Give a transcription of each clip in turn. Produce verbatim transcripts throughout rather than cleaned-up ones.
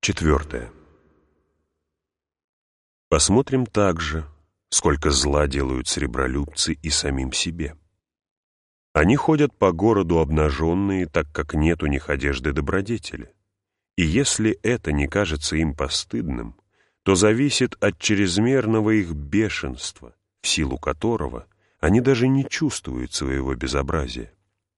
Четвертое. Посмотрим также, сколько зла делают сребролюбцы и самим себе. Они ходят по городу обнаженные, так как нет у них одежды добродетели. И если это не кажется им постыдным, то зависит от чрезмерного их бешенства, в силу которого они даже не чувствуют своего безобразия.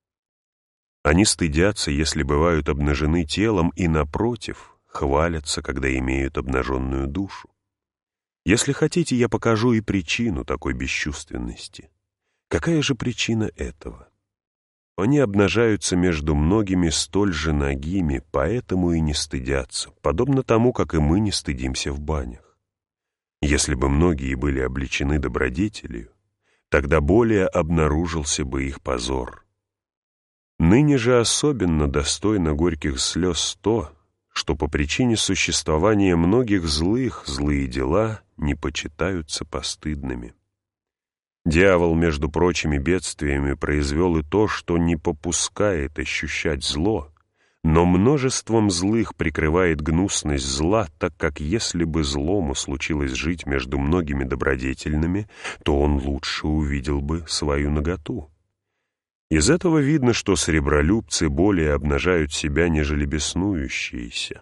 Они стыдятся, если бывают обнажены телом, и, напротив, хвалятся, когда имеют обнаженную душу. Если хотите, я покажу и причину такой бесчувственности. Какая же причина этого? Они обнажаются между многими столь же нагими, поэтому и не стыдятся, подобно тому, как и мы не стыдимся в банях. Если бы многие были обличены добродетелью, тогда более обнаружился бы их позор. Ныне же особенно достойно горьких слез то, что по причине существования многих злых злые дела не почитаются постыдными. Дьявол, между прочими бедствиями, произвел и то, что не попускает ощущать зло, но множеством злых прикрывает гнусность зла, так как если бы злому случилось жить между многими добродетельными, то он лучше увидел бы свою наготу. Из этого видно, что сребролюбцы более обнажают себя, нежели беснующиеся.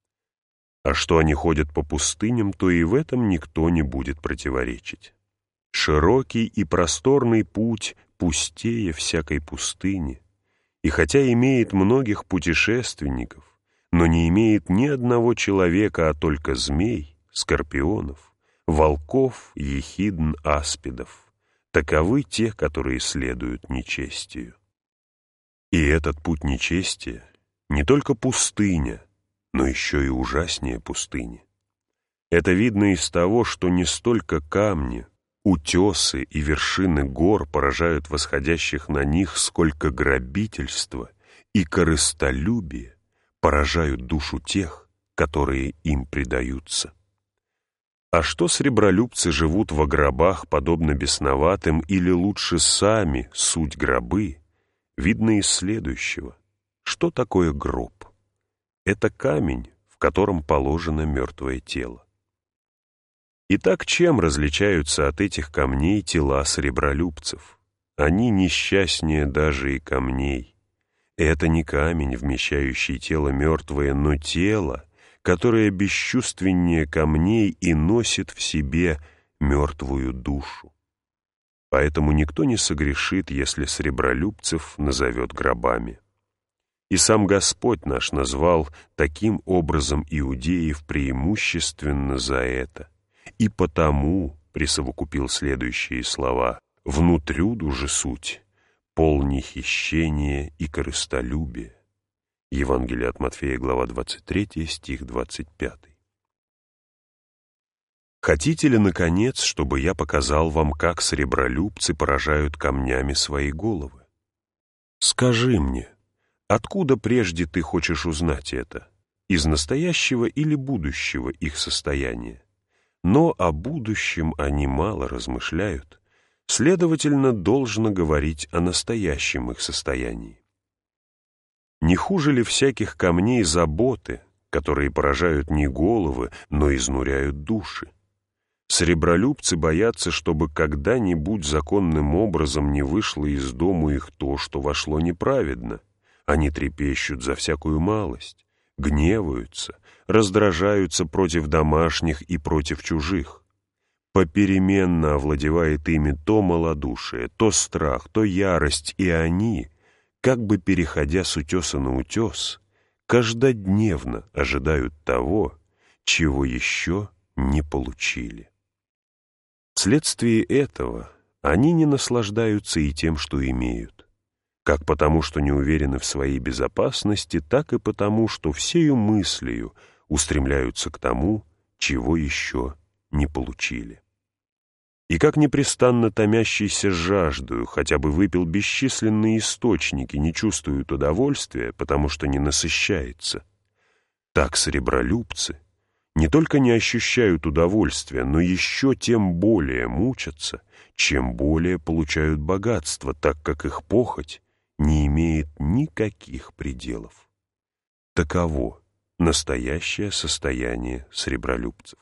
А что они ходят по пустыням, то и в этом никто не будет противоречить. Широкий и просторный путь пустее всякой пустыни, и хотя имеет многих путешественников, но не имеет ни одного человека, а только змей, скорпионов, волков, ехидн, аспидов. Таковы те, которые следуют нечестию. И этот путь нечестия не только пустыня, но еще и ужаснее пустыни. Это видно из того, что не столько камни, утесы и вершины гор поражают восходящих на них, сколько грабительство и корыстолюбие поражают душу тех, которые им предаются. А что сребролюбцы живут во гробах, подобно бесноватым, или лучше сами суть гробы, видно из следующего. Что такое гроб? Это камень, в котором положено мертвое тело. Итак, чем различаются от этих камней тела сребролюбцев? Они несчастнее даже и камней. Это не камень, вмещающий тело мертвое, но тело, которое бесчувственнее камней и носит в себе мертвую душу. Поэтому никто не согрешит, если сребролюбцев назовет гробами. И сам Господь наш назвал таким образом иудеев преимущественно за это. И потому присовокупил следующие слова: «Внутрюду же суть, полни хищения и корыстолюбия». Евангелие от Матфея, глава двадцать третья, стих двадцать пятый. Хотите ли, наконец, чтобы я показал вам, как сребролюбцы поражают камнями свои головы? Скажи мне, откуда прежде ты хочешь узнать это? Из настоящего или будущего их состояния? Но о будущем они мало размышляют, следовательно, должно говорить о настоящем их состоянии. Не хуже ли всяких камней заботы, которые поражают не головы, но изнуряют души? Сребролюбцы боятся, чтобы когда-нибудь законным образом не вышло из дому их то, что вошло неправедно. Они трепещут за всякую малость, гневаются, раздражаются против домашних и против чужих. Попеременно овладевает ими то малодушие, то страх, то ярость, и они, как бы переходя с утеса на утес, каждодневно ожидают того, чего еще не получили. Вследствие этого они не наслаждаются и тем, что имеют, как потому, что не уверены в своей безопасности, так и потому, что всею мыслью устремляются к тому, чего еще не получили. И как непрестанно томящийся жаждою хотя бы выпил бесчисленные источники, не чувствует удовольствия, потому что не насыщается, так сребролюбцы не только не ощущают удовольствия, но еще тем более мучатся, чем более получают богатство, так как их похоть не имеет никаких пределов. Таково настоящее состояние сребролюбцев.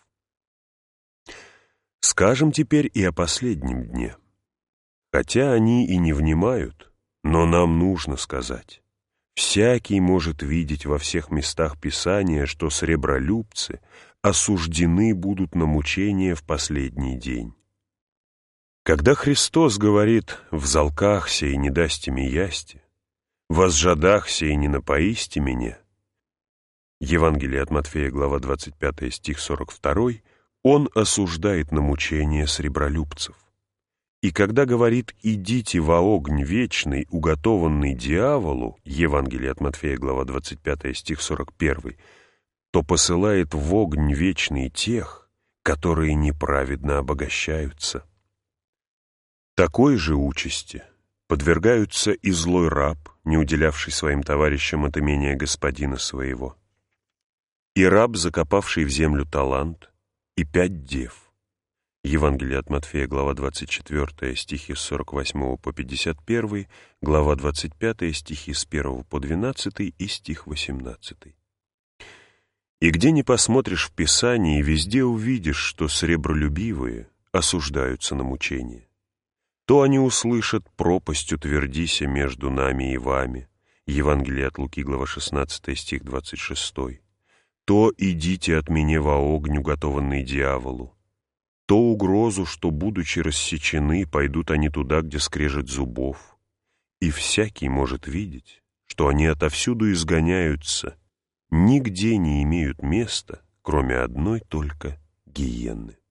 Скажем теперь и о последнем дне. Хотя они и не внимают, но нам нужно сказать. Всякий может видеть во всех местах Писания, что сребролюбцы осуждены будут на мучение в последний день. Когда Христос говорит «взалкахся и не дасте ми ясти», «возжадахся и не напоисте меня», Евангелие от Матфея, глава двадцать пятая, стих сорок второй, Он осуждает на мучение сребролюбцев. И когда говорит «идите во огонь вечный, уготованный дьяволу», Евангелие от Матфея, глава двадцать пятая, стих сорок первый, то посылает в огонь вечный тех, которые неправедно обогащаются. Такой же участи подвергаются и злой раб, не уделявший своим товарищам от имения господина своего, и раб, закопавший в землю талант, и пять дев. Евангелие от Матфея, глава двадцать четвертая, стихи с сорок восьмого по пятьдесят первый, глава двадцать пятая, стихи с первого по двенадцатый и стих восемнадцатый. И где ни посмотришь в Писании, везде увидишь, что сребролюбивые осуждаются на мучение. То они услышат пропасть утвердися между нами и вами, Евангелие от Луки, глава шестнадцатая, стих двадцать шестой. То идите от меня во огонь, уготованный дьяволу. То угрозу, что, будучи рассечены, пойдут они туда, где скрежет зубов. И всякий может видеть, что они отовсюду изгоняются, нигде не имеют места, кроме одной только гиенны.